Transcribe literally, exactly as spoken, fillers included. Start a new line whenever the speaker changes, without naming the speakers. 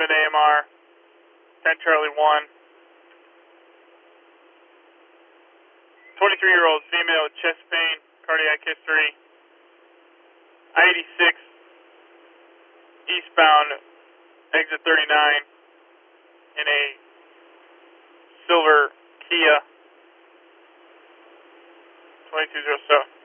seven A M R, ten Charlie one. twenty-three-year-old female with chest pain, cardiac history. I eighty-six, eastbound, exit thirty-nine, in a silver Kia. twenty-two oh seven.